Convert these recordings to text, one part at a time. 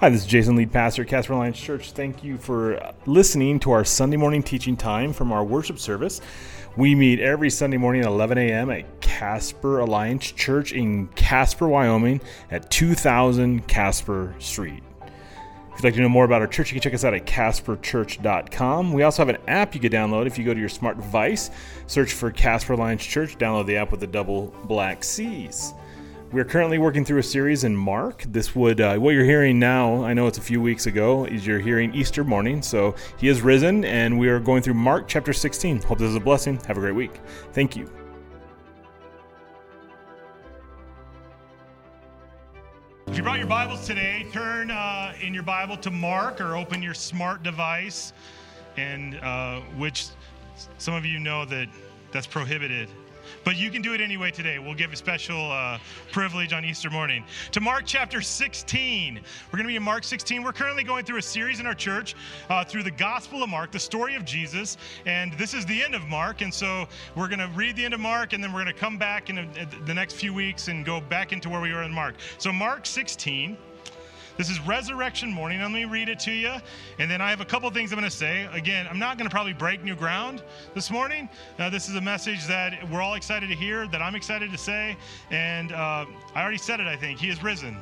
Hi, this is Jason, lead pastor at Casper Alliance Church. Thank you for listening to our Sunday morning teaching time from our worship service. We meet every Sunday morning at 11 a.m. at Casper Alliance Church in Casper, Wyoming at 2000 Casper Street. If you'd like to know more about our church, you can check us out at casperchurch.com. We also have an app you can download if you go to your smart device. Search for Casper Alliance Church. Download the app with the double black C's. We're currently working through a series in Mark. This would, what you're hearing now, I know it's a few weeks ago, is you're hearing Easter morning. So he is risen, and we are going through Mark chapter 16. Hope this is a blessing. Have a great week. Thank you. If you brought your Bibles today, turn in your Bible to Mark or open your smart device, and which some of you know that's prohibited. But you can do it anyway today. We'll give a special privilege on Easter morning. To Mark chapter 16. We're going to be in Mark 16. We're currently going through a series in our church through the Gospel of Mark, the story of Jesus. And this is the end of Mark. And so we're going to read the end of Mark, and then we're going to come back in the next few weeks and go back into where we were in Mark. So Mark 16. This is resurrection morning. Let me read it to you. And then I have a couple things I'm going to say. Again, I'm not going to probably break new ground this morning. This is a message that we're all excited to hear, that I'm excited to say. And I already said it, I think. He is risen.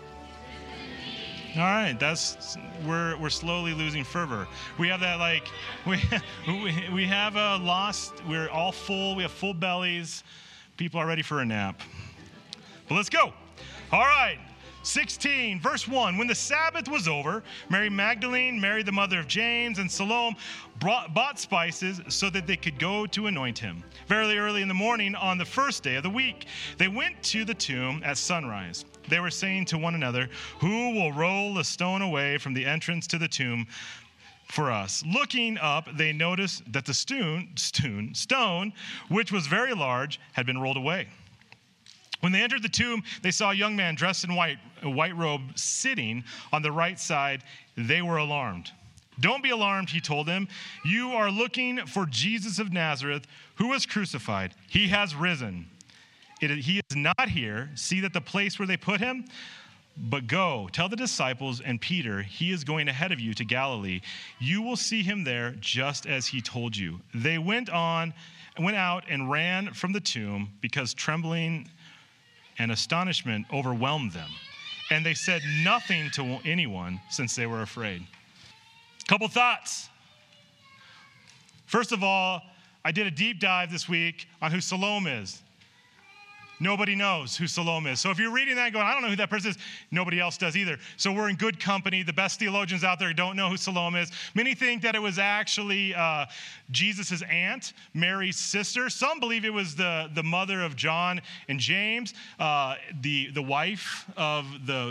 All right, we're slowly losing fervor. We have that we have lost. We're all full. We have full bellies. People are ready for a nap. But let's go. All right. 16, verse 1, when the Sabbath was over, Mary Magdalene, Mary the mother of James, and Salome bought spices so that they could go to anoint him. Very early in the morning on the first day of the week, they went to the tomb at sunrise. They were saying to one another, "Who will roll the stone away from the entrance to the tomb for us?" Looking up, they noticed that the stone, which was very large, had been rolled away. When they entered the tomb, they saw a young man dressed in a white robe, sitting on the right side. They were alarmed. "Don't be alarmed," he told them. "You are looking for Jesus of Nazareth, who was crucified. He has risen. He is not here. See that the place where they put him? But go, tell the disciples and Peter, he is going ahead of you to Galilee. You will see him there, just as he told you." They went out and ran from the tomb because trembling and astonishment overwhelmed them. And they said nothing to anyone since they were afraid. Couple thoughts. First of all, I did a deep dive this week on who Salome is. Nobody knows who Salome is. So if you're reading that and going, "I don't know who that person is," nobody else does either. So we're in good company. The best theologians out there don't know who Salome is. Many think that it was actually Jesus' aunt, Mary's sister. Some believe it was the mother of John and James, the wife of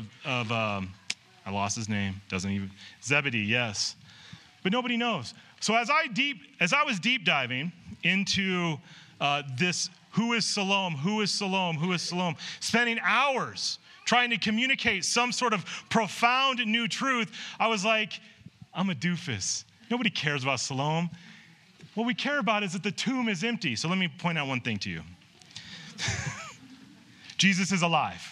I lost his name. Zebedee, yes. But nobody knows. So as I was deep diving into this. Who is Salome? Who is Salome? Who is Salome? Spending hours trying to communicate some sort of profound new truth, I was like, I'm a doofus. Nobody cares about Salome. What we care about is that the tomb is empty. So let me point out one thing to you. Jesus is alive.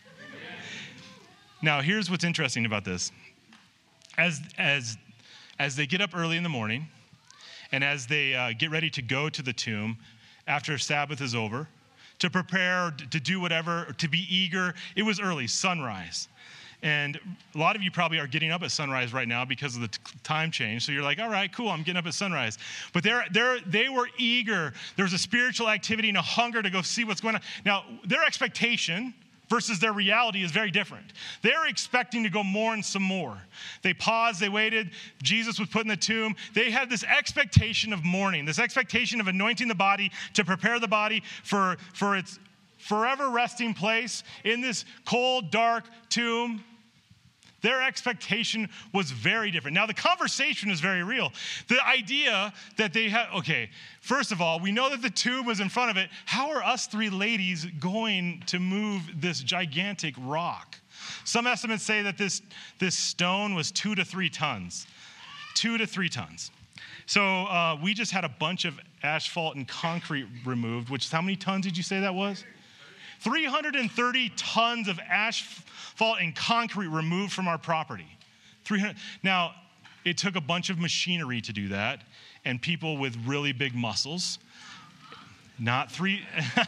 Now, here's what's interesting about this. As they get up early in the morning, and as they get ready to go to the tomb, after Sabbath is over, to prepare, to do whatever, to be eager. It was early, sunrise. And a lot of you probably are getting up at sunrise right now because of the time change. So you're like, all right, cool, I'm getting up at sunrise. But they were eager. There was a spiritual activity and a hunger to go see what's going on. Now, their expectation versus their reality is very different. They're expecting to go mourn some more. They paused, they waited. Jesus was put in the tomb. They had this expectation of mourning, this expectation of anointing the body to prepare the body for its forever resting place in this cold, dark tomb. Their expectation was very different. Now, the conversation is very real. The idea that they had, okay, first of all, we know that the tomb was in front of it. How are us three ladies going to move this gigantic rock? Some estimates say that this stone was 2 to 3 tons. 2 to 3 tons. So we just had a bunch of asphalt and concrete removed, which is how many tons did you say that was? 330 tons of asphalt and concrete removed from our property. 300. Now, it took a bunch of machinery to do that, and people with really big muscles. Not three.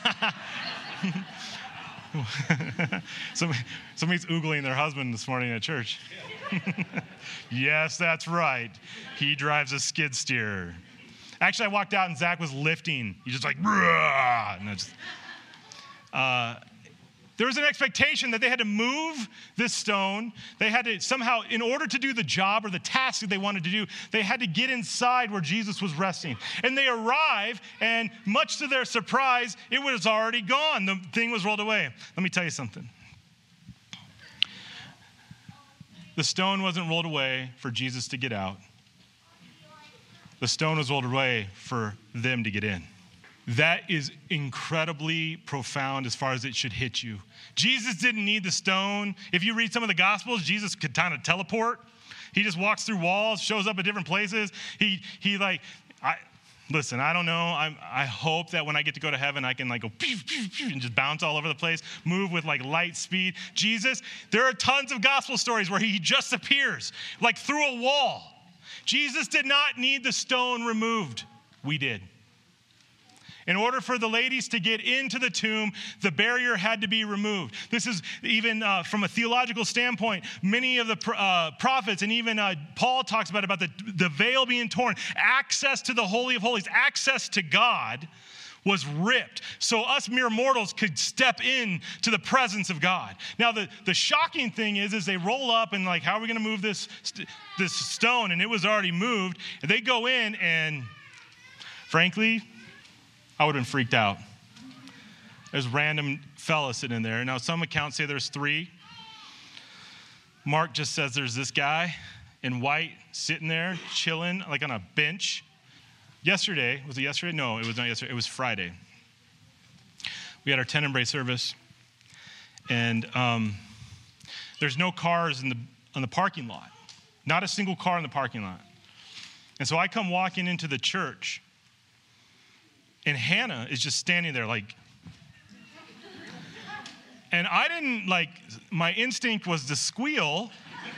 Somebody's oogling their husband this morning at church. Yes, that's right. He drives a skid steer. Actually, I walked out and Zach was lifting. He's just like, and there was an expectation that they had to move this stone. They had to somehow, in order to do the job or the task that they wanted to do, they had to get inside where Jesus was resting. And they arrive, and much to their surprise, it was already gone. The thing was rolled away. Let me tell you something. The stone wasn't rolled away for Jesus to get out. The stone was rolled away for them to get in. That is incredibly profound as far as it should hit you. Jesus didn't need the stone. If you read some of the Gospels, Jesus could kind of teleport. He just walks through walls, shows up at different places. Listen, I don't know. I hope that when I get to go to heaven, I can like go pew, pew, pew, and just bounce all over the place, move with like light speed. Jesus, there are tons of gospel stories where he just appears like through a wall. Jesus did not need the stone removed. We did. In order for the ladies to get into the tomb, the barrier had to be removed. This is even from a theological standpoint, many of the prophets and even Paul talks about the veil being torn. Access to the Holy of Holies, access to God was ripped so us mere mortals could step in to the presence of God. Now, the shocking thing is they roll up and like, how are we going to move this stone? And it was already moved. And they go in and frankly, I would have been freaked out. There's random fellas sitting in there. Now, some accounts say there's 3. Mark just says there's this guy in white sitting there chilling like on a bench. Yesterday, was it yesterday? No, it was not yesterday. It was Friday. We had our 10 Embrace service, and there's no cars on the parking lot. Not a single car in the parking lot. And so I come walking into the church, and Hannah is just standing there like, and I didn't my instinct was to squeal,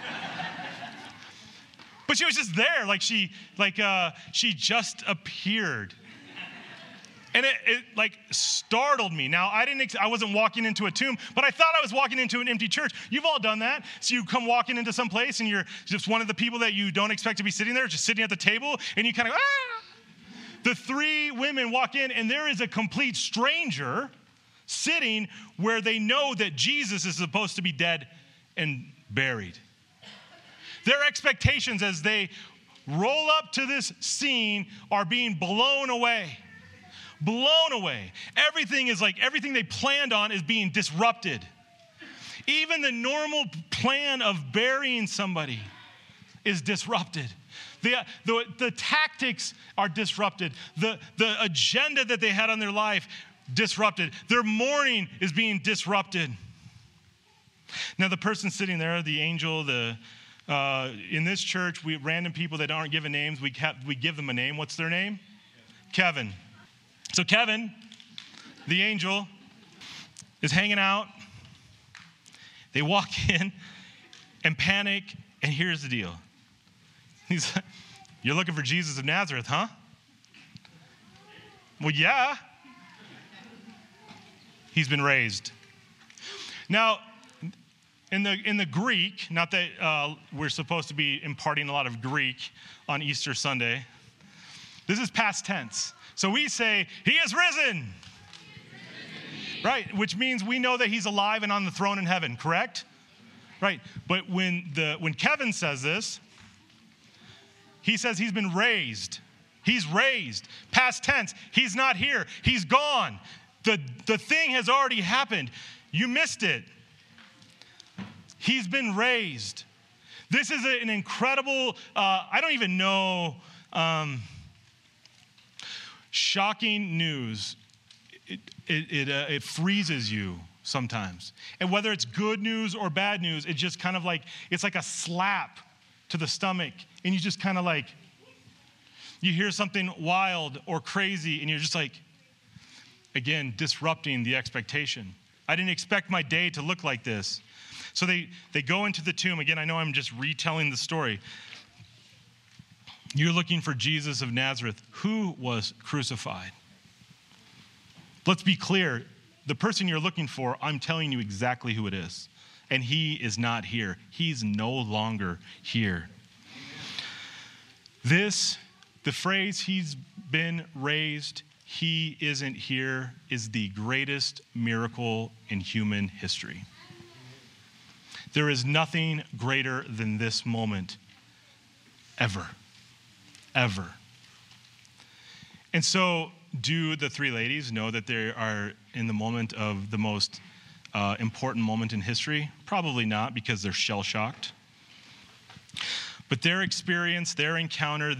but she was just there, she just appeared. And it startled me. Now, I wasn't walking into a tomb, but I thought I was walking into an empty church. You've all done that. So you come walking into some place and you're just one of the people that you don't expect to be sitting there, just sitting at the table, and you kind of, The 3 women walk in, and there is a complete stranger sitting where they know that Jesus is supposed to be dead and buried. Their expectations as they roll up to this scene are being blown away. Blown away. Everything they planned on is being disrupted. Even the normal plan of burying somebody is disrupted. The tactics are disrupted. The agenda that they had on their life, disrupted. Their mourning is being disrupted. Now, the person sitting there, the angel, in this church, random people that aren't given names, we give them a name. What's their name? Kevin. So Kevin, the angel, is hanging out. They walk in and panic, and here's the deal. He's like, you're looking for Jesus of Nazareth, huh? Well, yeah. He's been raised. Now, in the Greek, not that we're supposed to be imparting a lot of Greek on Easter Sunday, this is past tense. So we say, he is risen. Right, which means we know that he's alive and on the throne in heaven, correct? Right, but when Kevin says this, he says he's been raised. He's raised. Past tense. He's not here. He's gone. The thing has already happened. You missed it. He's been raised. This is an incredible, I don't even know, shocking news. It freezes you sometimes. And whether it's good news or bad news, it's just kind of it's like a slap to the stomach, and you just kind of you hear something wild or crazy, and you're just again, disrupting the expectation. I didn't expect my day to look like this. So they go into the tomb. Again, I know I'm just retelling the story. You're looking for Jesus of Nazareth, who was crucified. Let's be clear. The person you're looking for, I'm telling you exactly who it is. And he is not here. He's no longer here. The phrase, he's been raised, he isn't here, is the greatest miracle in human history. There is nothing greater than this moment ever. Ever. And so, do the three ladies know that they are in the moment of the most important moment in history? Probably not, because they're shell-shocked. But their experience, their encounter,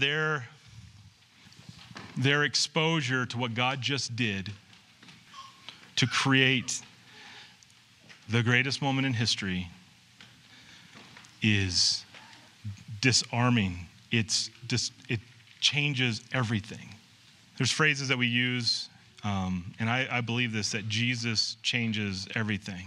their exposure to what God just did to create the greatest moment in history is disarming. It changes everything. There's phrases that we use, and I believe this, that Jesus changes everything.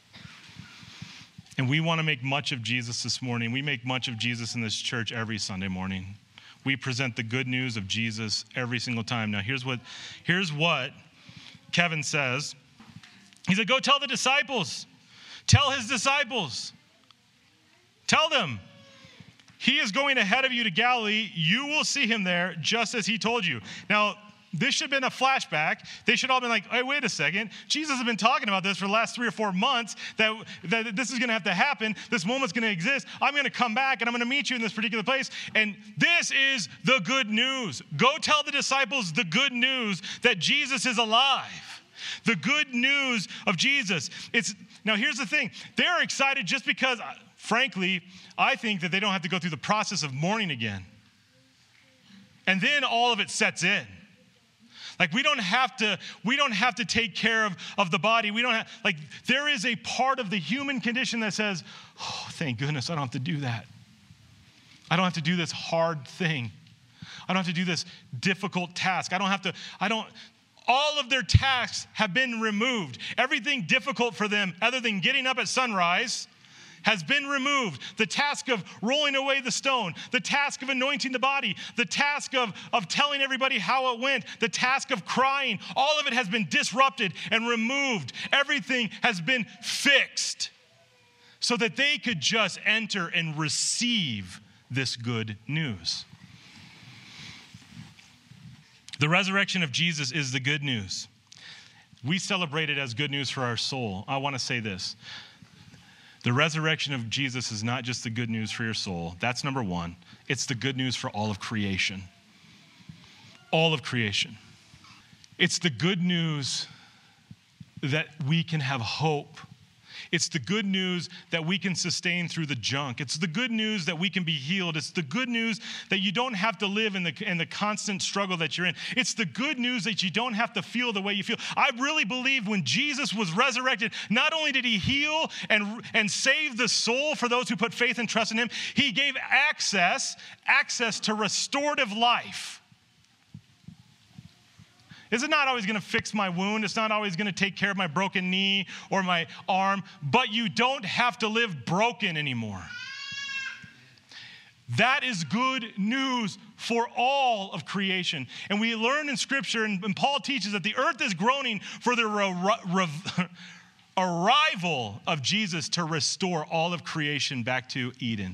And we want to make much of Jesus this morning. We make much of Jesus in this church every Sunday morning. We present the good news of Jesus every single time. Now, here's what Kevin says. He said, go tell the disciples. Tell his disciples. Tell them. He is going ahead of you to Galilee. You will see him there, just as he told you. Now, this should have been a flashback. They should all have been like, hey, wait a second. Jesus has been talking about this for the last 3 or 4 months, that this is going to have to happen. This moment's going to exist. I'm going to come back, and I'm going to meet you in this particular place. And this is the good news. Go tell the disciples the good news that Jesus is alive. The good news of Jesus. Now, here's the thing. They're excited just because, frankly, I think that they don't have to go through the process of mourning again. And then all of it sets in. Like we don't have to take care of the body. There is a part of the human condition that says, oh, thank goodness I don't have to do that. I don't have to do this hard thing. I don't have to do this difficult task. All of their tasks have been removed. Everything difficult for them, other than getting up at sunrise, has been removed. The task of rolling away the stone, the task of anointing the body, the task of telling everybody how it went, the task of crying, all of it has been disrupted and removed. Everything has been fixed so that they could just enter and receive this good news. The resurrection of Jesus is the good news. We celebrate it as good news for our soul. I want to say this. The resurrection of Jesus is not just the good news for your soul. That's number one. It's the good news for all of creation. All of creation. It's the good news that we can have hope. It's the good news that we can sustain through the junk. It's the good news that we can be healed. It's the good news that you don't have to live in the constant struggle that you're in. It's the good news that you don't have to feel the way you feel. I really believe when Jesus was resurrected, not only did he heal and save the soul for those who put faith and trust in him, he gave access to restorative life. It's not always going to fix my wound. It's not always going to take care of my broken knee or my arm, but you don't have to live broken anymore. That is good news for all of creation. And we learn in Scripture, and Paul teaches that the earth is groaning for the arrival of Jesus to restore all of creation back to Eden.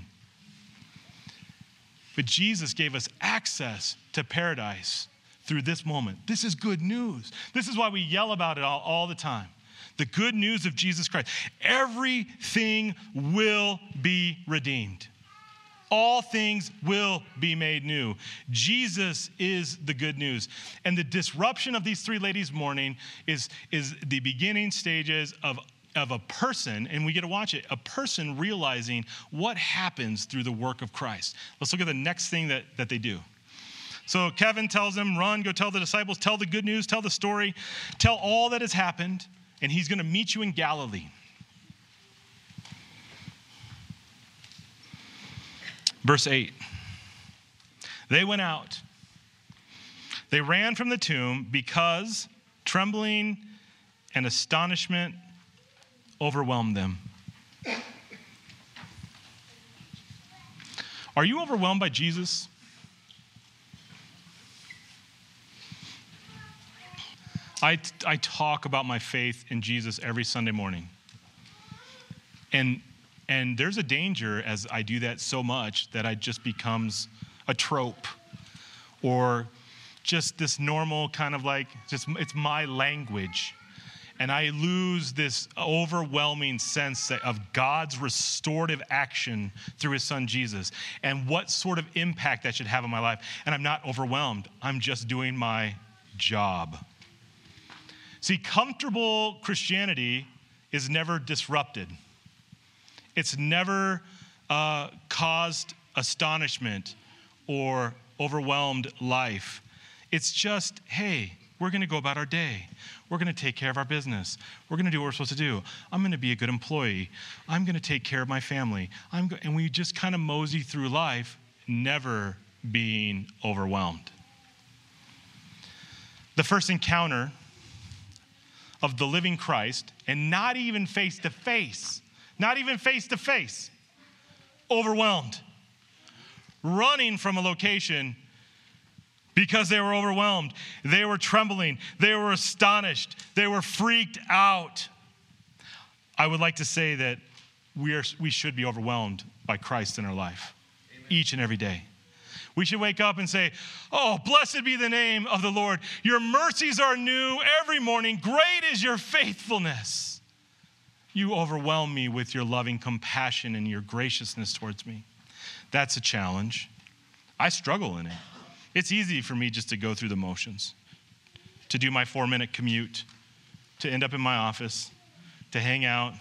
But Jesus gave us access to paradise through this moment. This is good news. This is why we yell about it all the time. The good news of Jesus Christ. Everything will be redeemed. All things will be made new. Jesus is the good news. And the disruption of these three ladies' mourning is the beginning stages of a person, and we get to watch it, a person realizing what happens through the work of Christ. Let's look at the next thing that they do. So Kevin tells them, run, go tell the disciples, tell the good news, tell the story, tell all that has happened, and he's going to meet you in Galilee. Verse 8. They went out. They ran from the tomb because trembling and astonishment overwhelmed them. Are you overwhelmed by Jesus? I talk about my faith in Jesus every Sunday morning. And there's a danger as I do that so much that it just becomes a trope or just this normal kind of like, just it's my language. And I lose this overwhelming sense of God's restorative action through his son Jesus and what sort of impact that should have on my life. And I'm not overwhelmed. I'm just doing my job. See, comfortable Christianity is never disrupted. It's never caused astonishment or overwhelmed life. It's just, hey, we're going to go about our day. We're going to take care of our business. We're going to do what we're supposed to do. I'm going to be a good employee. I'm going to take care of my family. And we just kind of mosey through life, never being overwhelmed. The first encounter of the living Christ, and not even face to face, overwhelmed, running from a location because they were overwhelmed. They were trembling. They were astonished. They were freaked out. I would like to say that we should be overwhelmed by Christ in our life. Amen. Each and every day. We should wake up and say, oh, blessed be the name of the Lord. Your mercies are new every morning. Great is your faithfulness. You overwhelm me with your loving compassion and your graciousness towards me. That's a challenge. I struggle in it. It's easy for me just to go through the motions, to do my 4-minute commute, to end up in my office, to hang out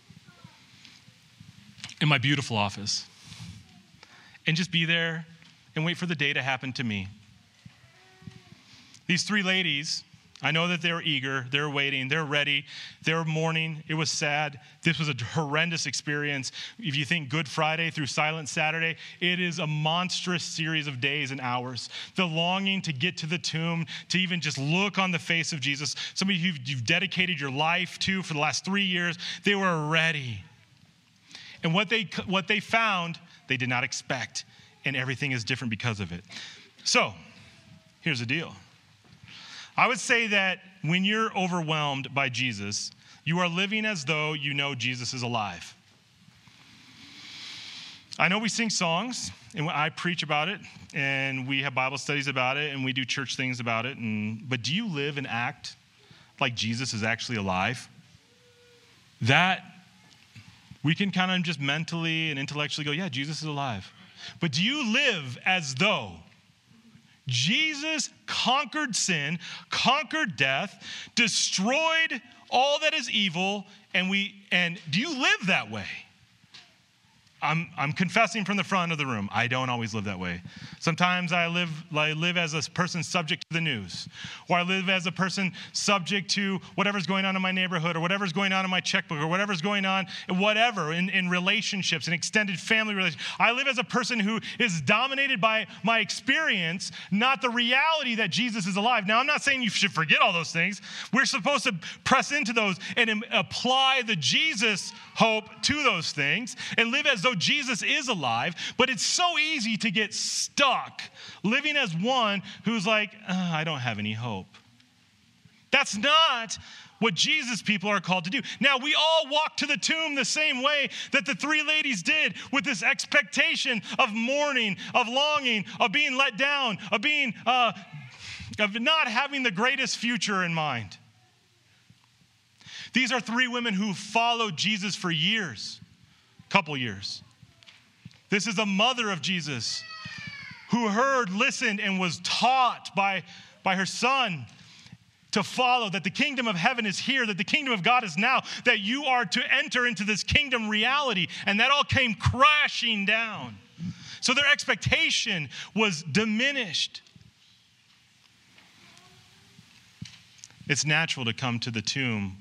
in my beautiful office, and just be there and wait for the day to happen to me. These 3 ladies, I know that they were eager, they were waiting, they're ready, they were mourning. It was sad. This was a horrendous experience. If you think Good Friday through Silent Saturday, it is a monstrous series of days and hours. The longing to get to the tomb, to even just look on the face of Jesus, somebody you've dedicated your life to for the last 3 years, they were ready. And what they found, they did not expect, and everything is different because of it. So, here's the deal. I would say that when you're overwhelmed by Jesus, you are living as though you know Jesus is alive. I know we sing songs, and I preach about it, and we have Bible studies about it, and we do church things about it. But do you live and act like Jesus is actually alive? That we can kind of just mentally and intellectually go, yeah, Jesus is alive. But do you live as though Jesus conquered sin, conquered death, destroyed all that is evil, and do you live that way? I'm confessing from the front of the room. I don't always live that way. Sometimes I live as a person subject to the news, or I live as a person subject to whatever's going on in my neighborhood, or whatever's going on in my checkbook, or whatever's going on, in relationships, in extended family relationships. I live as a person who is dominated by my experience, not the reality that Jesus is alive. Now, I'm not saying you should forget all those things. We're supposed to press into those and apply the Jesus hope to those things and live as though Jesus is alive, but it's so easy to get stuck living as one who's like, I don't have any hope. That's not what Jesus people are called to do. Now, we all walk to the tomb the same way that the 3 ladies did, with this expectation of mourning, of longing, of being let down, of not having the greatest future in mind. These are 3 women who followed Jesus for years, couple years. This is a mother of Jesus who heard, listened, and was taught by her son to follow, that the kingdom of heaven is here, that the kingdom of God is now, that you are to enter into this kingdom reality. And that all came crashing down. So their expectation was diminished. It's natural to come to the tomb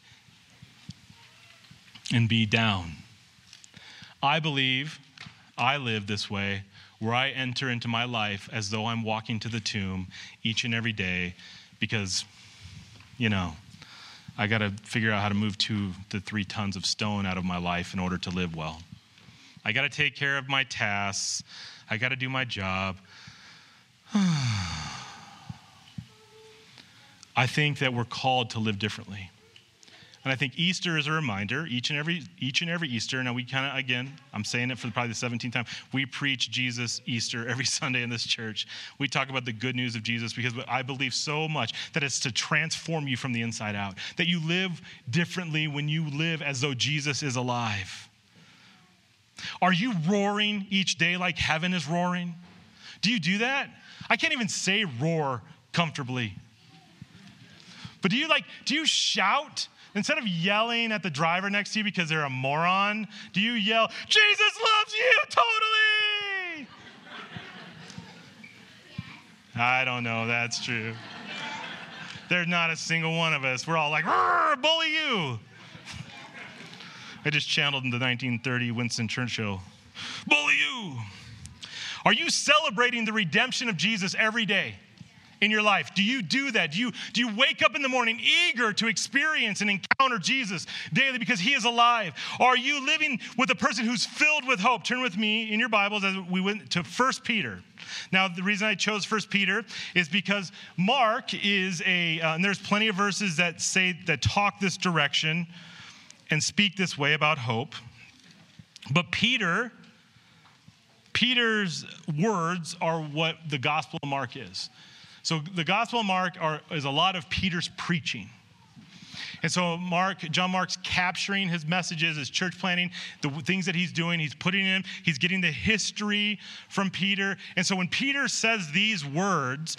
and be down. I believe I live this way, where I enter into my life as though I'm walking to the tomb each and every day, because, I got to figure out how to move 2 to 3 tons of stone out of my life in order to live well. I got to take care of my tasks. I got to do my job. I think that we're called to live differently. And I think Easter is a reminder, each and every Easter. Now we kind of, again, I'm saying it for probably the 17th time, we preach Jesus Easter every Sunday in this church. We talk about the good news of Jesus because I believe so much that it's to transform you from the inside out, that you live differently when you live as though Jesus is alive. Are you roaring each day like heaven is roaring? Do you do that? I can't even say roar comfortably. But do you shout? Instead of yelling at the driver next to you because they're a moron, do you yell, Jesus loves you totally? I don't know, that's true. There's not a single one of us. We're all like, bully you. I just channeled in the 1930 Winston Churchill, bully you. Are you celebrating the redemption of Jesus every day in your life? Do you do that? Do you wake up in the morning eager to experience and encounter Jesus daily because he is alive? Or are you living with a person who's filled with hope? Turn with me in your Bibles as we went to 1 Peter. Now, the reason I chose 1 Peter is because Mark is and there's plenty of verses that talk this direction and speak this way about hope. But Peter's words are what the Gospel of Mark is. So the Gospel of Mark is a lot of Peter's preaching. And so John Mark's capturing his messages, his church planting, the things that he's doing, he's putting in, he's getting the history from Peter. And so when Peter says these words,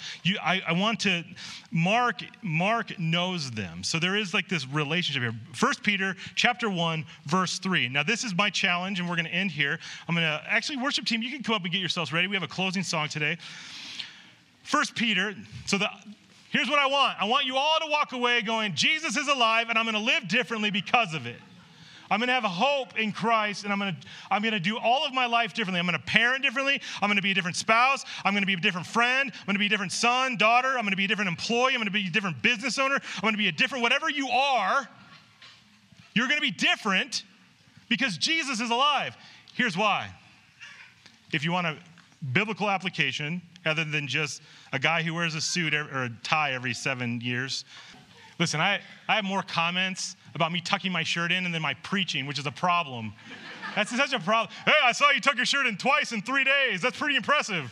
Mark knows them. So there is like this relationship here. 1 Peter chapter 1, verse 3. Now this is my challenge, and we're going to end here. Actually, worship team, you can come up and get yourselves ready. We have a closing song today. 1 Peter, here's what I want. I want you all to walk away going, Jesus is alive, and I'm going to live differently because of it. I'm going to have a hope in Christ, and I'm going to do all of my life differently. I'm going to parent differently. I'm going to be a different spouse. I'm going to be a different friend. I'm going to be a different son, daughter. I'm going to be a different employee. I'm going to be a different business owner. I'm going to be a different, whatever you are, you're going to be different because Jesus is alive. Here's why. If you want a biblical application, other than just a guy who wears a suit or a tie every 7 years. Listen, I have more comments about me tucking my shirt in than my preaching, which is a problem. That's such a problem. Hey, I saw you tuck your shirt in twice in 3 days. That's pretty impressive.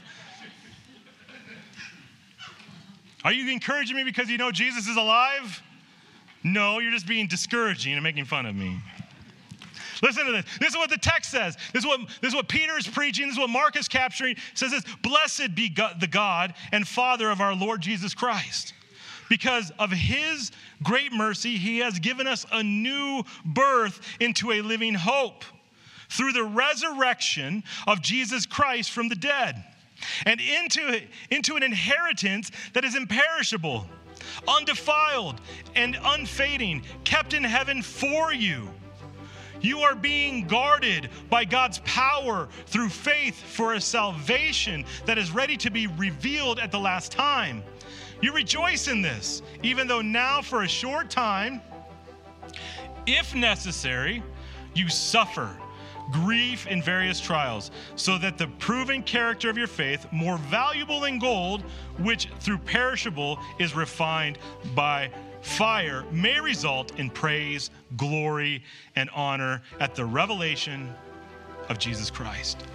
Are you encouraging me because you know Jesus is alive? No, you're just being discouraging and making fun of me. Listen to this. This is what the text says. This is what Peter is preaching. This is what Mark is capturing. It says this, blessed be God, the God and Father of our Lord Jesus Christ. Because of his great mercy, he has given us a new birth into a living hope through the resurrection of Jesus Christ from the dead and into an inheritance that is imperishable, undefiled, and unfading, kept in heaven for you. You are being guarded by God's power through faith for a salvation that is ready to be revealed at the last time. You rejoice in this, even though now for a short time, if necessary, you suffer grief in various trials, so that the proven character of your faith, more valuable than gold, which through perishable is refined by fire, may result in praise, glory, and honor at the revelation of Jesus Christ.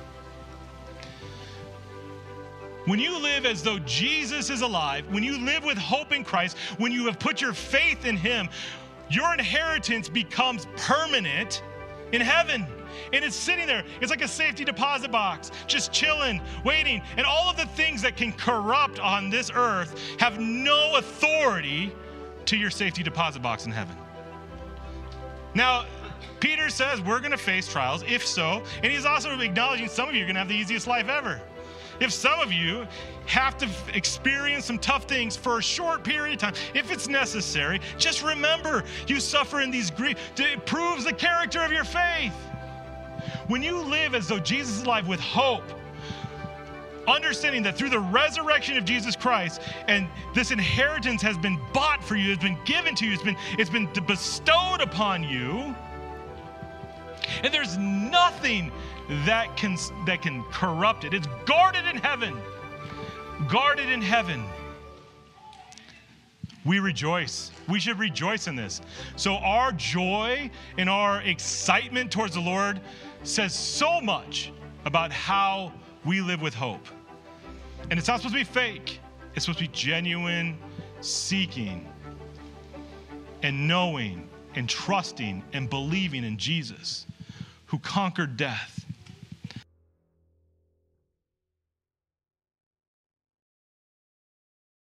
When you live as though Jesus is alive, when you live with hope in Christ, when you have put your faith in him, your inheritance becomes permanent in heaven. And it's sitting there. It's like a safety deposit box, just chilling, waiting. And all of the things that can corrupt on this earth have no authority to your safety deposit box in heaven. Now, Peter says we're going to face trials, if so. And he's also acknowledging some of you are going to have the easiest life ever. If some of you have to experience some tough things for a short period of time, if it's necessary, just remember you suffer in these grief. It proves the character of your faith. When you live as though Jesus is alive with hope, understanding that through the resurrection of Jesus Christ, and this inheritance has been bought for you, it's been given to you, it's been bestowed upon you, and there's nothing that can corrupt it. It's guarded in heaven. Guarded in heaven. We rejoice. We should rejoice in this. So our joy and our excitement towards the Lord says so much about how we live with hope. And it's not supposed to be fake. It's supposed to be genuine, seeking, and knowing, and trusting, and believing in Jesus, who conquered death